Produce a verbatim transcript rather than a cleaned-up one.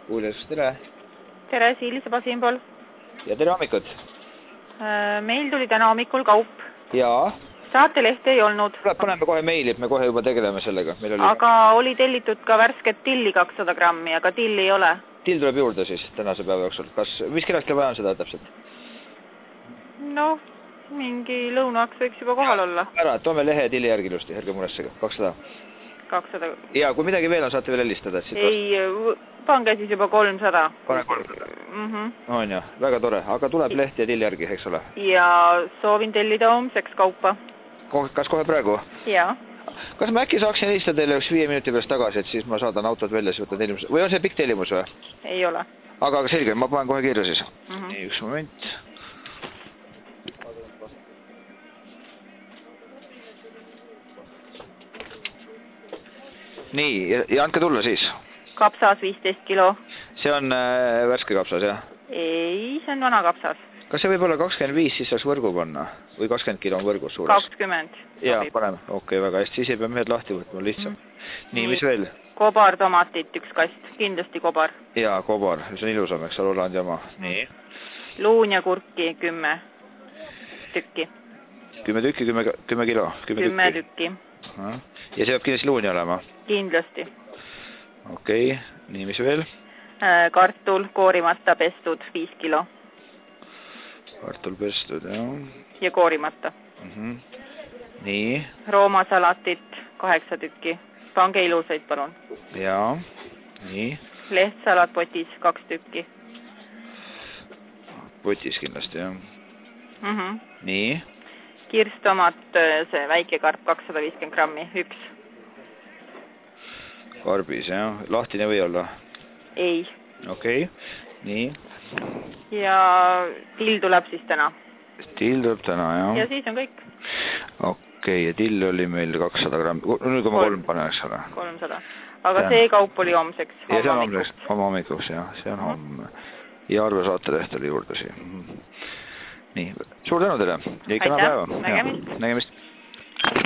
Kuules, tere. Tere, Siiliseba siinpool. Ja tere hommikut. Meil tuli täna hommikul kaup. Jaa. Saatelehti ei olnud. Paneme kohe meili, et me kohe juba tegeleme sellega. Meil oli... Aga oli tellitud ka värsket tilli kakssada grammi, aga tilli ei ole. Till tuleb juurde siis tänase päeva jooksul. Kas, mis kellest vaja on seda täpselt? No, mingi lõunaks võiks juba kohal olla. Ära, toome lehe tilli järgi ilusti, ärge muressega. kakssada. kakssada. Ja kui midagi veel on, saate veel helistada. Ei, pange siis juba kolmsada. Pane kolmsada. Mm -hmm. On ja, väga tore. Aga tuleb leht ja tilli järgi, eks ole? Ja soovin tellida homseks kaupa. Kas kohe praegu? Jaa. Kas ma äkki saaksin helistada teile üks viie minuti pärast tagasi, et siis ma saadan autod välja, siis võtan tellimus. Või on see pikk tellimus või? Ei ole. Aga, aga selge, ma panen kohe kirja siis. Mm -hmm. Nii, üks moment. Nii, ja, ja andke tulla siis. Kapsas viisteist kilo. See on äh, värske kapsas, jah? Ei, see on vana kapsas. Kas see võib olla kakskümmend viis, siis saaks võrgu panna? Või kakskümmend kilo on võrgus suures? kakskümmend. Jaa, paneme. Okei, okay, väga hästi. Siis ei pea mehed lahti võtma, lihtsam. Mm. Nii, mis veel? Kobar tomatit, üks kast. Kindlasti kobar. Jaa, kobar. See on ilusam, eks ole, Holland jama. Nii. Luun ja kurki, kümme tükki. Kümme tükki, kümme, kümme kilo? Kümme, kümme tükki. tükki. Ja see peab kindlasti luuni olema? Kindlasti. Okei, okay. Nii, mis veel? Kartul, koorimata, pestud, viis kilo. Kartul pestud, jah. Ja koorimata. Mm -hmm. Nii. Roomasalatit, kaheksa tükki. Pange ilusaid, palun. Jaa, nii. Lehtsalat potis, kaks tükki. Potis kindlasti, jah. Mm -hmm. Nii. Kirstomat, see väike karp, kakssada viiskümmend grammi, üks. Karbis, jah. Lahtine või olla? Ei. Okei, okay. Nii. Ja till tuleb siis täna. Till tuleb täna, jah. Ja siis on kõik. Okei, okay. Ja till oli meil kakssada grammi. null koma kolm pane, eks ole? kolmsada. Aga see kaup oli homseks. Ja see on homseks, homme hommikuks, jah. See on homme. Ja arve saateleht oli juurde siia. Nii, suur tänu teile. Ja ikka päeva. Nägemist. Nägemist.